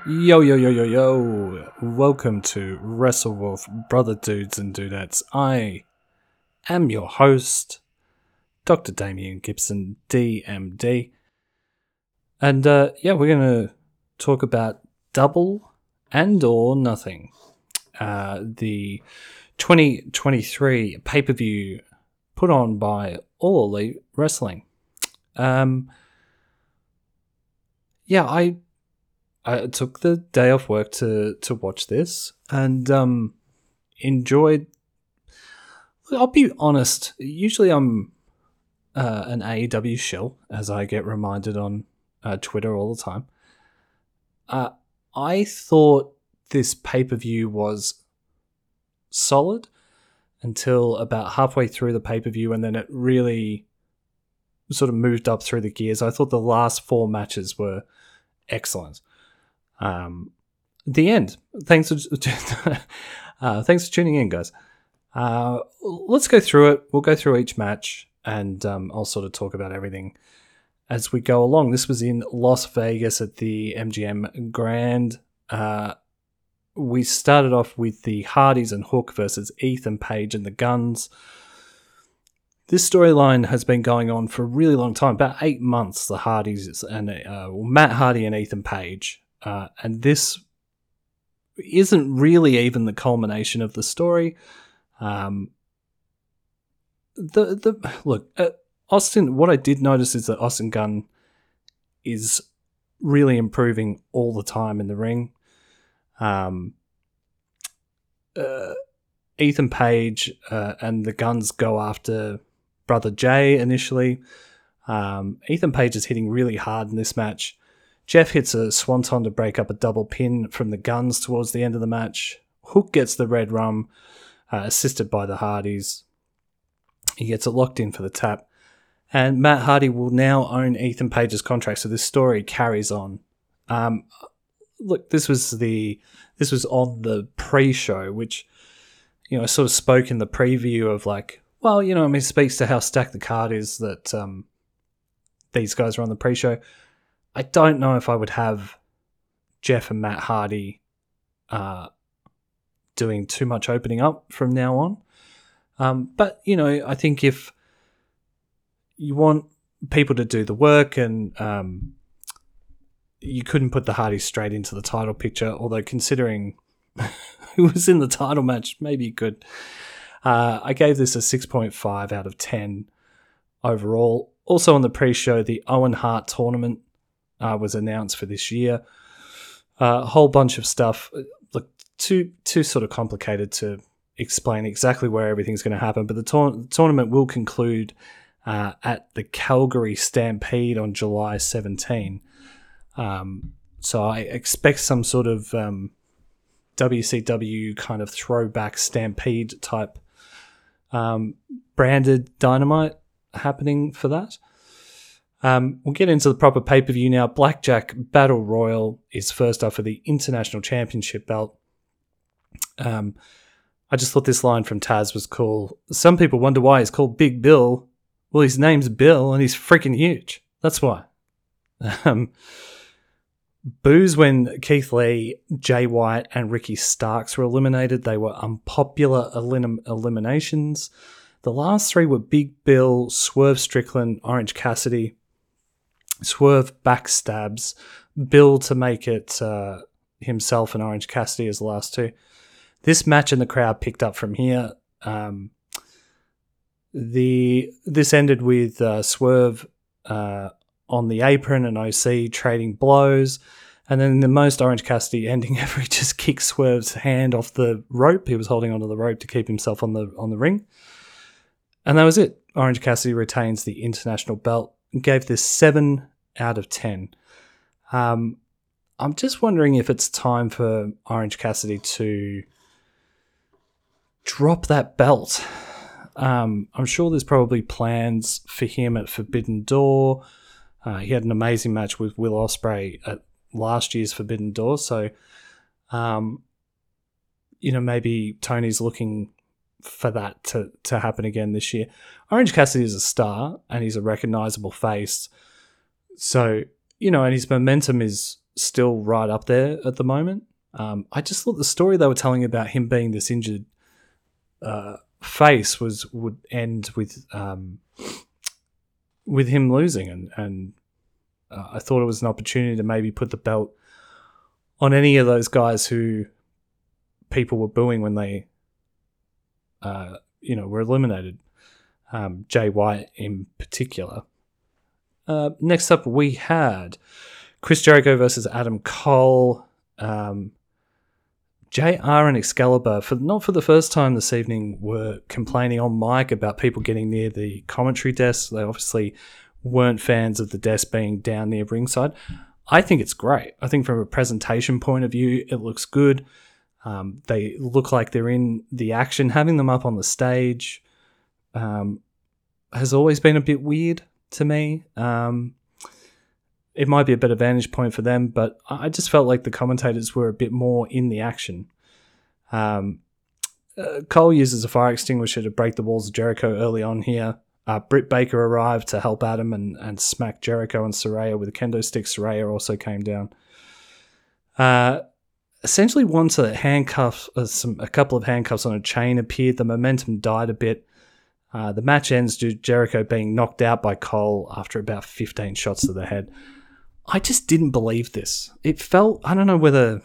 Yo, yo, yo, yo, yo. Welcome to WrestleWolf, brother dudes and dudettes. I am your host, Dr. Damien Gibson, DMD. And we're going to talk about Double and or Nothing. The 2023 pay-per-view put on by All Elite Wrestling. I took the day off work to watch this and enjoyed. I'll be honest. Usually, I'm an AEW shill, as I get reminded on Twitter all the time. I thought this pay-per-view was solid until about halfway through the pay-per-view, and then it really sort of moved up through the gears. I thought the last 4 matches were excellent. The end. Thanks for tuning in, guys. Let's go through it. We'll go through each match, and I'll sort of talk about everything as we go along. This was in Las Vegas at the MGM Grand. We started off with the Hardys and Hook versus Ethan Page and the Guns. This storyline has been going on for a really long time, about 8 months. The Hardys and Matt Hardy and Ethan Page. And this isn't really even the culmination of the story. Austin. What I did notice is that Austin Gunn is really improving all the time in the ring. Ethan Page and the Guns go after Brother Jay initially. Ethan Page is hitting really hard in this match. Jeff hits a swanton to break up a double pin from the Guns towards the end of the match. Hook gets the red rum, assisted by the Hardys. He gets it locked in for the tap. And Matt Hardy will now own Ethan Page's contract, so this story carries on. This was on the pre-show, which, I sort of spoke in the preview of it speaks to how stacked the card is that these guys are on the pre-show. I don't know if I would have Jeff and Matt Hardy doing too much opening up from now on. But, I think if you want people to do the work and you couldn't put the Hardys straight into the title picture, although considering who was in the title match, maybe you could. I gave this a 6.5 out of 10 overall. Also on the pre-show, the Owen Hart tournament was announced for this year. A whole bunch of stuff. Look, too sort of complicated to explain exactly where everything's going to happen, but the tournament will conclude at the Calgary Stampede on July 17. So I expect some sort of WCW kind of throwback Stampede type branded Dynamite happening for that. We'll get into the proper pay-per-view now. Blackjack Battle Royal is first up for the International Championship belt. I just thought this line from Taz was cool. Some people wonder why he's called Big Bill. Well, his name's Bill and he's freaking huge. That's why. Boos when Keith Lee, Jay White, and Ricky Starks were eliminated. They were unpopular eliminations. The last 3 were Big Bill, Swerve Strickland, Orange Cassidy. Swerve backstabs Bill to make it himself and Orange Cassidy as the last 2. This match in the crowd picked up from here. This ended with Swerve on the apron and OC trading blows, and then the most Orange Cassidy ending ever, he just kicked Swerve's hand off the rope. He was holding onto the rope to keep himself on the ring, and that was it. Orange Cassidy retains the international belt. Gave this 7 out of 10. I'm just wondering if it's time for Orange Cassidy to drop that belt. I'm sure there's probably plans for him at Forbidden Door. He had an amazing match with Will Ospreay at last year's Forbidden Door, so maybe Tony's looking for that to happen again this year. Orange Cassidy is a star and he's a recognizable face. So, and his momentum is still right up there at the moment. I just thought the story they were telling about him being this injured face would end with him losing, and I thought it was an opportunity to maybe put the belt on any of those guys who people were booing when they were eliminated. Jay White in particular. Next up, we had Chris Jericho versus Adam Cole. JR and Excalibur, not for the first time this evening, were complaining on mic about people getting near the commentary desk. They obviously weren't fans of the desk being down near ringside. I think it's great. I think from a presentation point of view, it looks good. They look like they're in the action. Having them up on the stage has always been a bit weird to me. It might be a better vantage point for them, but I just felt like the commentators were a bit more in the action. Cole uses a fire extinguisher to break the walls of Jericho early on here. Britt Baker arrived to help Adam and smack Jericho and Saraya with a kendo stick. Saraya also came down. Essentially, once a couple of handcuffs on a chain appeared, the momentum died a bit. The match ends due to Jericho being knocked out by Cole after about 15 shots to the head. I just didn't believe this. It felt, I don't know whether,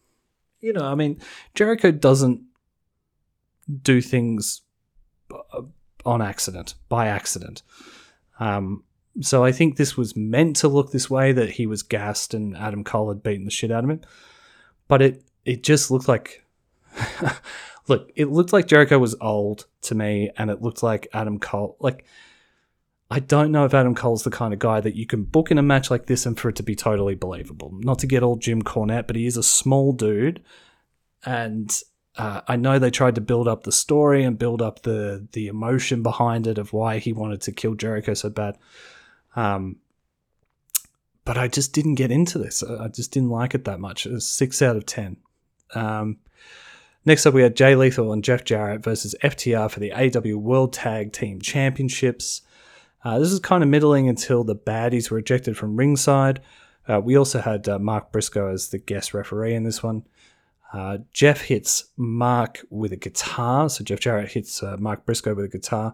Jericho doesn't do things by accident. So I think this was meant to look this way, that he was gassed and Adam Cole had beaten the shit out of him. But it just looked like, it looked like Jericho was old to me, and it looked like Adam Cole, I don't know if Adam Cole's the kind of guy that you can book in a match like this and for it to be totally believable. Not to get all Jim Cornette, but he is a small dude. And I know they tried to build up the story and build up the emotion behind it of why he wanted to kill Jericho so bad. But I just didn't get into this. I just didn't like it that much. It was 6 out of 10. Next up, we had Jay Lethal and Jeff Jarrett versus FTR for the AEW World Tag Team Championships. This is kind of middling until the baddies were ejected from ringside. We also had Mark Briscoe as the guest referee in this one. Jeff hits Mark with a guitar. So Jeff Jarrett hits Mark Briscoe with a guitar.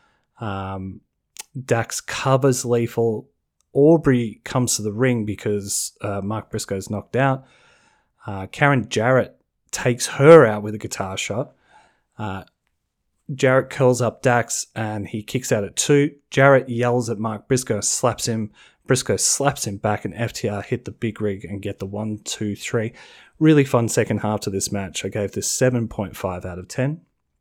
Dax covers Lethal. Aubrey comes to the ring because Mark Briscoe's knocked out. Karen Jarrett takes her out with a guitar shot. Jarrett curls up Dax and he kicks out at 2. Jarrett yells at Mark Briscoe, slaps him. Briscoe slaps him back, and FTR hit the big rig and get the 1, 2, 3. Really fun second half to this match. I gave this 7.5 out of 10.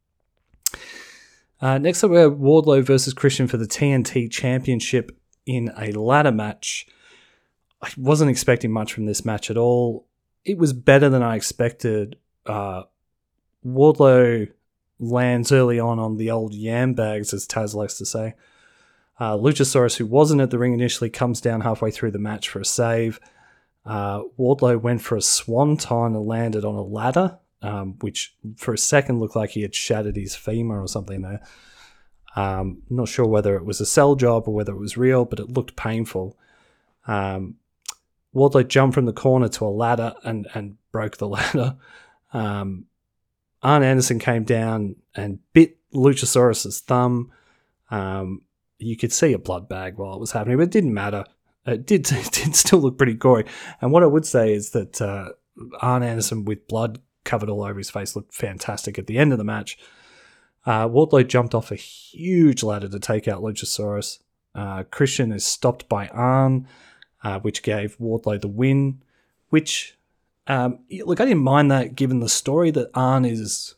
Next up, we have Wardlow versus Christian for the TNT Championship in a ladder match. I wasn't expecting much from this match at all. It was better than I expected. Wardlow lands early on the old yam bags, as Taz likes to say. Luchasaurus, who wasn't at the ring initially, comes down halfway through the match for a save. Wardlow went for a swanton and landed on a ladder, which for a second looked like he had shattered his femur or something there. Not sure whether it was a sell job or whether it was real, but it looked painful. Wardlow jumped from the corner to a ladder and broke the ladder. Arn Anderson came down and bit Luchasaurus' thumb. You could see a blood bag while it was happening, but it didn't matter. It did still look pretty gory. And what I would say is that Arn Anderson with blood covered all over his face looked fantastic at the end of the match. Wardlow jumped off a huge ladder to take out Luchasaurus. Christian is stopped by Arn, which gave Wardlow the win, which... look, I didn't mind that given the story that Arn is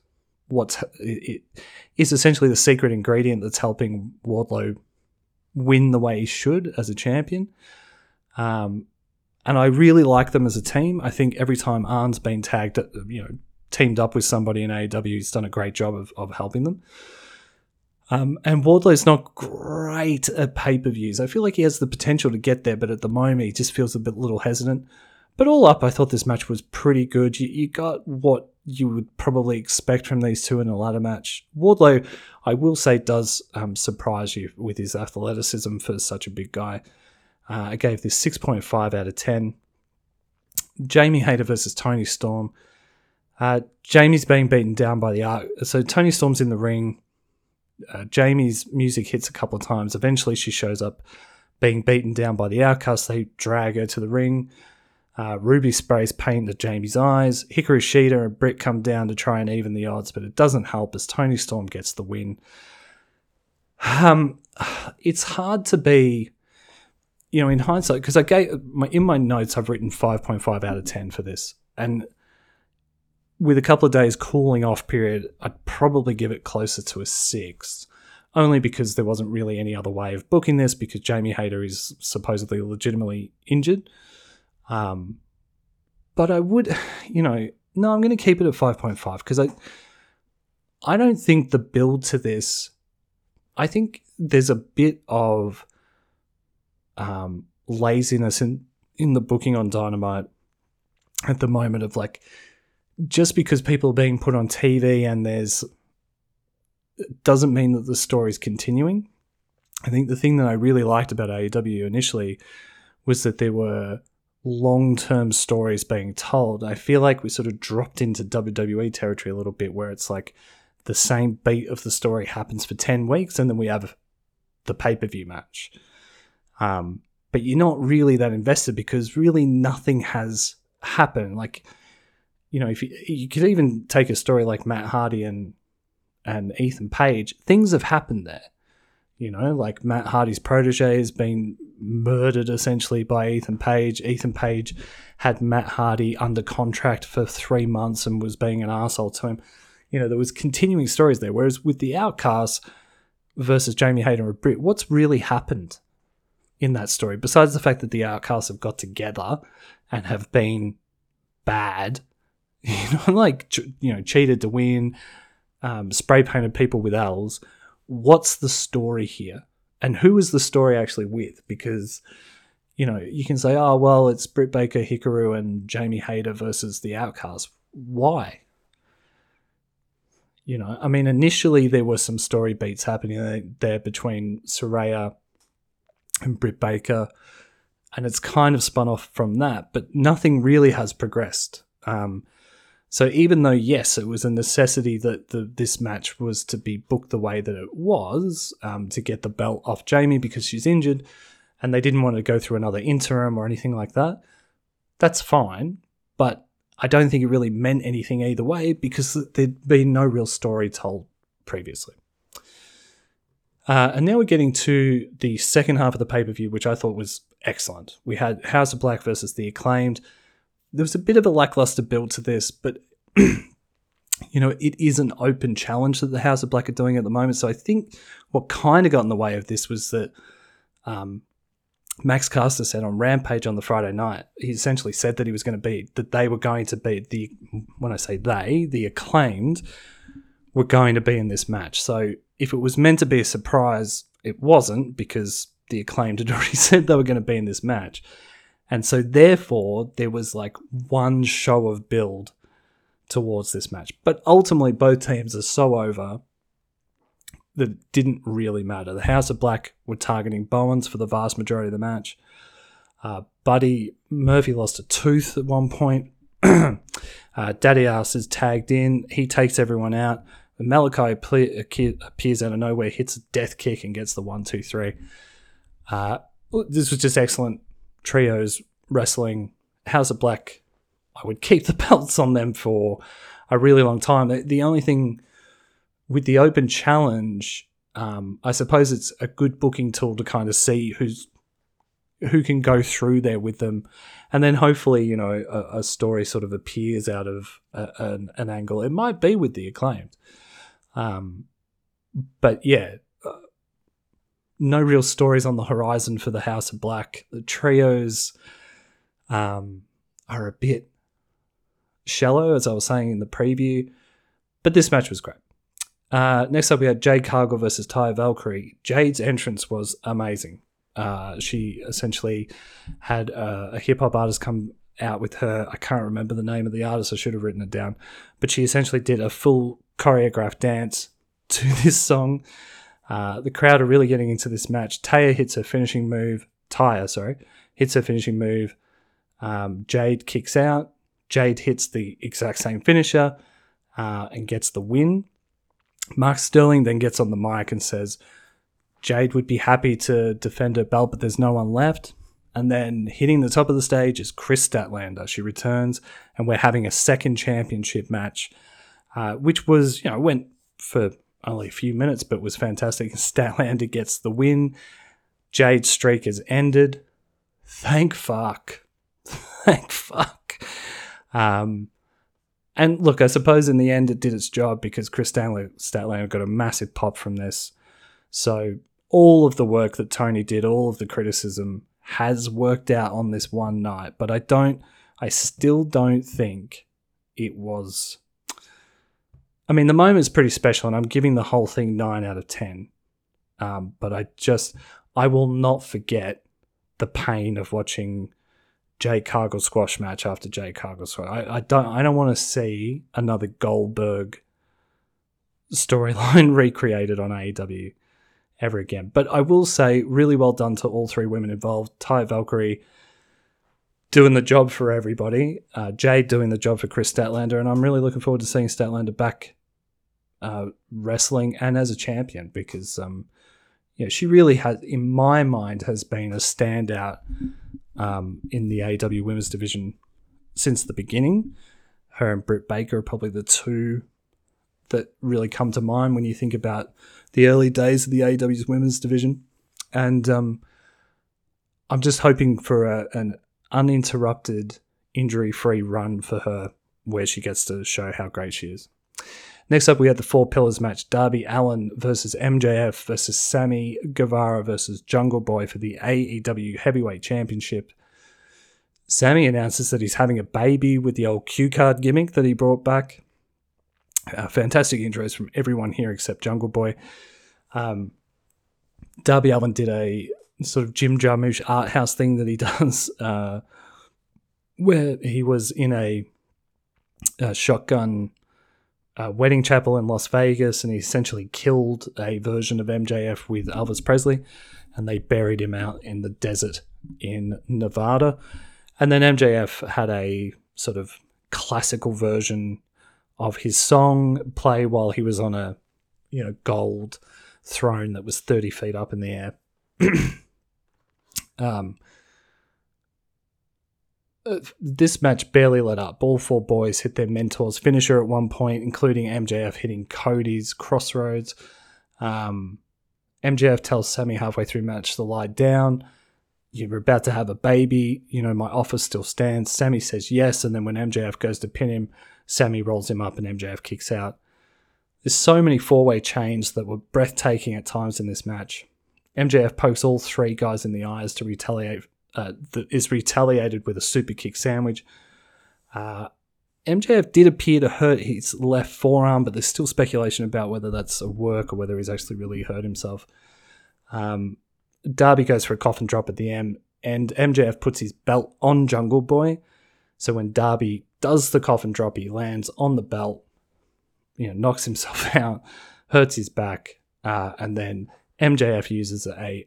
is essentially the secret ingredient that's helping Wardlow win the way he should as a champion. And I really like them as a team. I think every time Arn's been teamed up with somebody in AEW, he's done a great job of helping them. And Wardlow's not great at pay-per-views. I feel like he has the potential to get there, but at the moment he just feels a little hesitant. But all up, I thought this match was pretty good. You got what you would probably expect from these two in a ladder match. Wardlow, I will say, does surprise you with his athleticism for such a big guy. I gave this 6.5 out of 10. Jamie Hayter versus Toni Storm. Jamie's being beaten down by the so Toni Storm's in the ring. Jamie's music hits a couple of times. Eventually she shows up being beaten down by the Outcasts. They drag her to the ring. Ruby sprays paint at Jamie's eyes. Hikaru Shida and Britt come down to try and even the odds, but it doesn't help as Toni Storm gets the win. It's hard to be, in hindsight, because in my notes I've written 5.5 out of 10 for this, and with a couple of days cooling off period, I'd probably give it closer to a 6, only because there wasn't really any other way of booking this, because Jamie Hayter is supposedly legitimately injured. But I would, no, I'm going to keep it at 5.5 because I don't think the build to this, I think there's a bit of laziness in the booking on Dynamite at the moment of like, just because people are being put on TV and doesn't mean that the story's continuing. I think the thing that I really liked about AEW initially was that there were long-term stories being told. I feel like we sort of dropped into WWE territory a little bit where it's like the same beat of the story happens for 10 weeks and then we have the pay-per-view match. But you're not really that invested because really nothing has happened. Like, if you could even take a story like Matt Hardy and Ethan Page, things have happened there. Like Matt Hardy's protege has been murdered essentially by Ethan Page. Ethan Page had Matt Hardy under contract for 3 months and was being an arsehole to him. There was continuing stories there. Whereas with the Outcasts versus Jamie Hayter and Britt, what's really happened in that story, besides the fact that the Outcasts have got together and have been bad, cheated to win, spray painted people with L's. What's the story here? And who is the story actually with? Because, you can say, oh, well, it's Britt Baker, Hikaru, and Jamie Hayter versus the Outcasts. Why? Initially there were some story beats happening there between Saraya and Britt Baker, and it's kind of spun off from that, but nothing really has progressed. So even though, yes, it was a necessity that this match was to be booked the way that it was, to get the belt off Jamie because she's injured, and they didn't want to go through another interim or anything like that, that's fine. But I don't think it really meant anything either way because there'd been no real story told previously. And now we're getting to the second half of the pay-per-view, which I thought was excellent. We had House of Black versus The Acclaimed. There was a bit of a lackluster build to this, but it is an open challenge that the House of Black are doing at the moment. So I think what kind of got in the way of this was that Max Caster said on Rampage on the Friday night, he essentially said that they were going to be when I say they, the Acclaimed were going to be in this match. So if it was meant to be a surprise, it wasn't, because the Acclaimed had already said they were going to be in this match. And so therefore there was like one show of build towards this match. But ultimately both teams are so over that it didn't really matter. The House of Black were targeting Bowens for the vast majority of the match. Buddy Murphy lost a tooth at one point. Daddy Ass is tagged in. He takes everyone out. Malachi appears out of nowhere, hits a death kick and gets the 1, 2, 3. This was just excellent trios wrestling. House of Black, I would keep the belts on them for a really long time. The only thing with the open challenge, I suppose it's a good booking tool to kind of see who can go through there with them, and then hopefully a story sort of appears out of an angle. It might be with the Acclaimed, but yeah. No real stories on the horizon for the House of Black. The trios are a bit shallow, as I was saying in the preview, but this match was great. Next up, we had Jade Cargill versus Taya Valkyrie. Jade's entrance was amazing. She essentially had a hip-hop artist come out with her. I can't remember the name of the artist. I should have written it down. But she essentially did a full choreographed dance to this song. The crowd are really getting into this match. Taya hits her finishing move. Jade kicks out. Jade hits the exact same finisher and gets the win. Mark Sterling then gets on the mic and says Jade would be happy to defend her belt, but there's no one left. And then hitting the top of the stage is Chris Statlander. She returns, and we're having a second championship match, which was, went for only a few minutes, but was fantastic. Statlander gets the win. Jade's streak has ended. Thank fuck. Thank fuck. And look, I suppose in the end it did its job because Chris Statlander got a massive pop from this. So all of the work that Tony did, all of the criticism has worked out on this one night. But I still don't think it was... I mean, the moment's pretty special, and I'm giving the whole thing 9 out of 10. But I will not forget the pain of watching Jade Cargill squash match after Jade Cargill squash. I don't want to see another Goldberg storyline recreated on AEW ever again. But I will say, really well done to all three women involved. Taya Valkyrie doing the job for everybody. Jade doing the job for Chris Statlander, and I'm really looking forward to seeing Statlander back wrestling and as a champion because she really has, in my mind, has been a standout in the AEW women's division since the beginning. Her and Britt Baker are probably the two that really come to mind when you think about the early days of the AEW's women's division. And I'm just hoping for an uninterrupted, injury-free run for her where she gets to show how great she is. Next up, we had the Four Pillars match. Darby Allin versus MJF versus Sammy Guevara versus Jungle Boy for the AEW Heavyweight Championship. Sammy announces that he's having a baby with the old cue card gimmick that he brought back. Fantastic intros from everyone here except Jungle Boy. Darby Allin did a sort of Jim Jarmusch art house thing that he does where he was in a shotgun wedding chapel in Las Vegas, and he essentially killed a version of MJF with Elvis Presley, and they buried him out in the desert in Nevada. And then MJF had a sort of classical version of his song play while he was on a gold throne that was 30 feet up in the air. This match barely let up. All four boys hit their mentor's finisher at one point, including MJF hitting Cody's Crossroads. MJF tells Sammy halfway through match to lie down. You're about to have a baby. My offer still stands. Sammy says yes, and then when MJF goes to pin him, Sammy rolls him up and MJF kicks out. There's so many four-way chains that were breathtaking at times in this match. MJF pokes all three guys in the eyes to retaliate. That is retaliated with a super kick sandwich. MJF did appear to hurt his left forearm, but there's still speculation about whether that's a work or whether he's actually really hurt himself. Darby goes for a coffin drop at the end, and MJF puts his belt on Jungle Boy. So when Darby does the coffin drop, he lands on the belt, knocks himself out, hurts his back, and then MJF uses an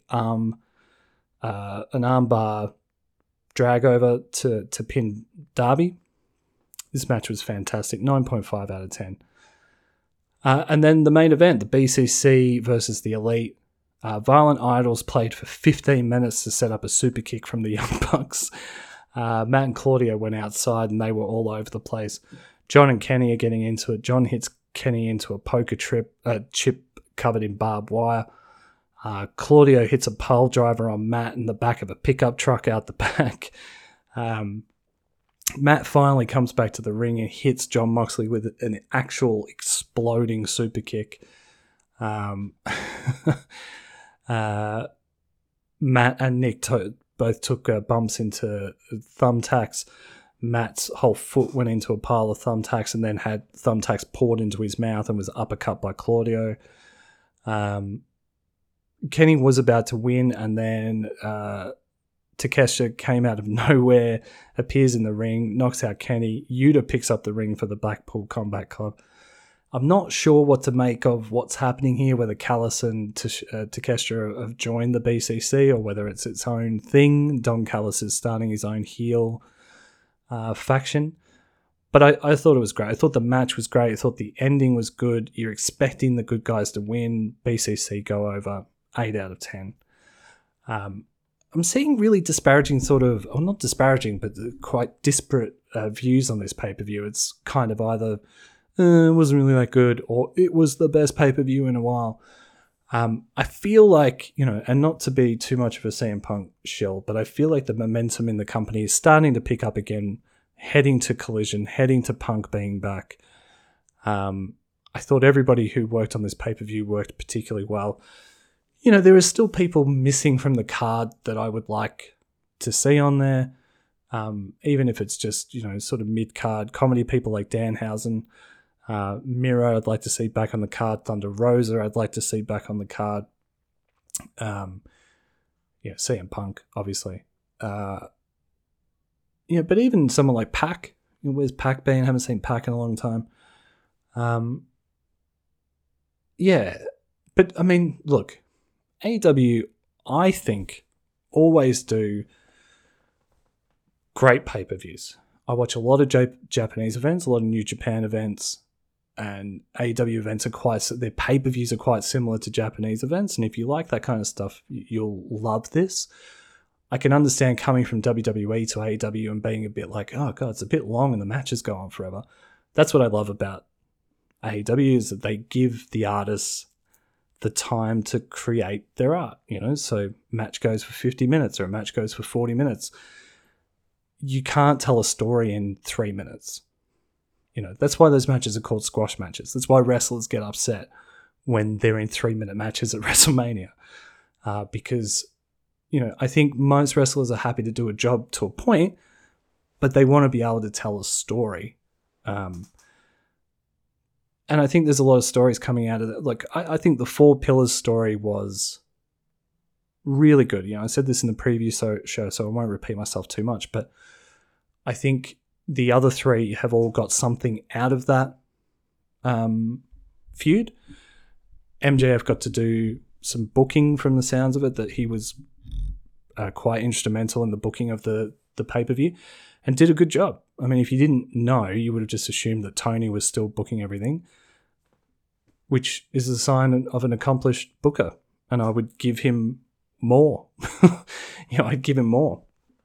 armbar drag over to pin Darby. This match was fantastic. 9.5 out of 10. And then the main event, the BCC versus the Elite. Violent Idols played for 15 minutes to set up a super kick from the Young Bucks. Matt and Claudio went outside and they were all over the place. John and Kenny are getting into it. John hits Kenny into a poker chip covered in barbed wire. Claudio hits a pole driver on Matt in the back of a pickup truck out the back. Matt finally comes back to the ring and hits Jon Moxley with an actual exploding super kick. Matt and Nick both took bumps into thumbtacks. Matt's whole foot went into a pile of thumbtacks and then had thumbtacks poured into his mouth and was uppercut by Claudio. Kenny was about to win, and then Takeshita came out of nowhere, appears in the ring, knocks out Kenny. Yuta picks up the ring for the Blackpool Combat Club. I'm not sure what to make of what's happening here, whether Callis and Takeshita have joined the BCC or whether it's its own thing. Don Callis is starting his own heel faction. But I thought it was great. I thought the match was great. I thought the ending was good. You're expecting the good guys to win. BCC go over 8 out of 10. I'm seeing really disparaging not disparaging, but quite disparate views on this pay-per-view. It's kind of either it wasn't really that good or it was the best pay-per-view in a while. I feel like, and not to be too much of a CM Punk shill, but I feel like the momentum in the company is starting to pick up again, heading to Collision, heading to Punk being back. I thought everybody who worked on this pay-per-view worked particularly well. There are still people missing from the card that I would like to see on there, even if it's just, sort of mid-card comedy people like Danhausen. Miro, I'd like to see back on the card. Thunder Rosa, I'd like to see back on the card. CM Punk, obviously. But even someone like Pac. Where's Pac been? I haven't seen Pac in a long time. But I mean, look, AEW, I think, always do great pay-per-views. I watch a lot of Japanese events, a lot of New Japan events, and AEW events their pay-per-views are quite similar to Japanese events, and if you like that kind of stuff, you'll love this. I can understand coming from WWE to AEW and being a bit like, oh god, it's a bit long and the matches go on forever. That's what I love about AEW, is that they give the artists the time to create their art, so match goes for 50 minutes or a match goes for 40 minutes. You can't tell a story in 3 minutes. That's why those matches are called squash matches. That's why wrestlers get upset when they're in 3-minute matches at WrestleMania. Because, I think most wrestlers are happy to do a job to a point, but they want to be able to tell a story. And I think there's a lot of stories coming out of it. Like, I think the Four Pillars story was really good. I said this in the previous show, so I won't repeat myself too much, but I think the other three have all got something out of that feud. MJF got to do some booking from the sounds of it, that he was quite instrumental in the booking of the pay-per-view and did a good job. I mean, if you didn't know, you would have just assumed that Tony was still booking everything, which is a sign of an accomplished booker. And I would give him more. I'd give him more.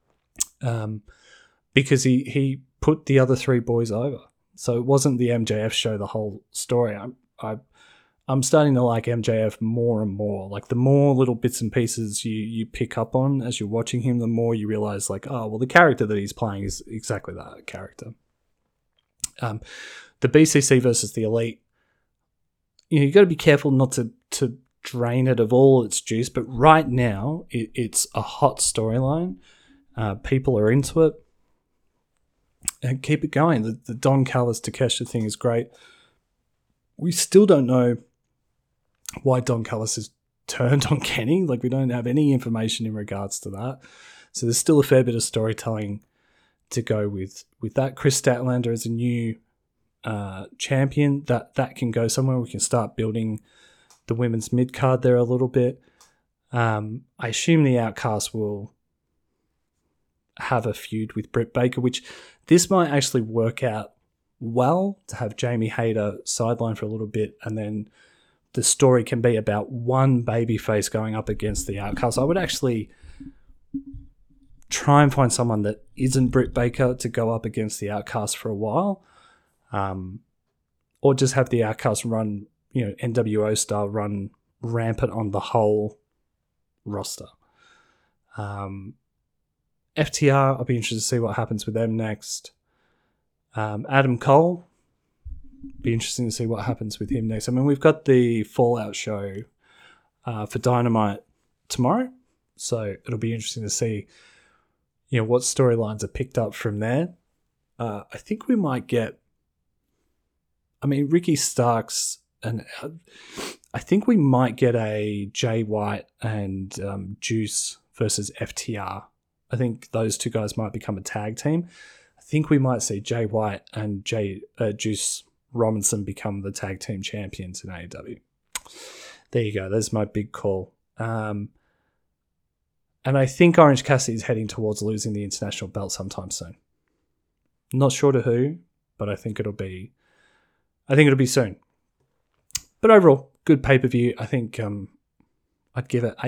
Because he put the other three boys over. So it wasn't the MJF show the whole story. I'm starting to like MJF more and more. Like, the more little bits and pieces you pick up on as you're watching him, the more you realize, like, oh, well, the character that he's playing is exactly that character. The BCC versus the Elite, you got to be careful not to drain it of all its juice, but right now it's a hot storyline. People are into it. And keep it going. The Don Callis Takeshita thing is great. We still don't know why Don Callis has turned on Kenny. Like, we don't have any information in regards to that. So there's still a fair bit of storytelling to go with that. Chris Statlander is a new champion. That can go somewhere. We can start building the women's mid-card there a little bit. I assume the Outcasts will have a feud with Britt Baker, which this might actually work out well, to have Jamie Hayter sidelined for a little bit, and then the story can be about one babyface going up against the Outcast. I would actually try and find someone that isn't Britt Baker to go up against the Outcast for a while, or just have the Outcast run, NWO style, run rampant on the whole roster. FTR, I'll be interested to see what happens with them next. Adam Cole, be interesting to see what happens with him next. I mean, we've got the Fallout show for Dynamite tomorrow, so it'll be interesting to see, what storylines are picked up from there. I think we might get, Ricky Starks, and I think we might get a Jay White and Juice versus FTR. I think those two guys might become a tag team. I think we might see Jay White and Juice Robinson become the tag team champions in AEW. There you go. That's my big call. And I think Orange Cassidy is heading towards losing the international belt sometime soon. Not sure to who, but I think it'll be soon. But overall, good pay-per-view. I think I'd give it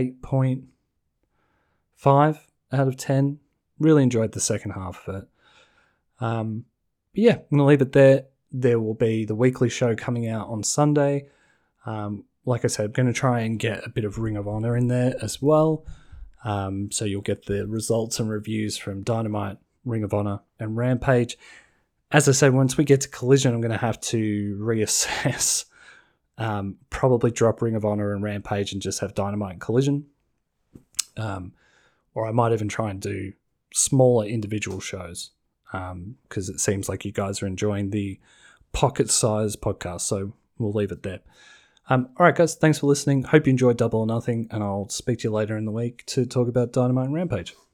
8.5 out of 10. Really enjoyed the second half of it. I'm going to leave it there. There will be the weekly show coming out on Sunday. Like I said, I'm going to try and get a bit of Ring of Honor in there as well. So you'll get the results and reviews from Dynamite, Ring of Honor, and Rampage. As I said, once we get to Collision, I'm going to have to reassess. Probably drop Ring of Honor and Rampage and just have Dynamite and Collision. Or I might even try and do smaller individual shows, because it seems like you guys are enjoying the pocket-sized podcast, so we'll leave it there. All right, guys, thanks for listening. Hope you enjoyed Double or Nothing, and I'll speak to you later in the week to talk about Dynamite and Rampage.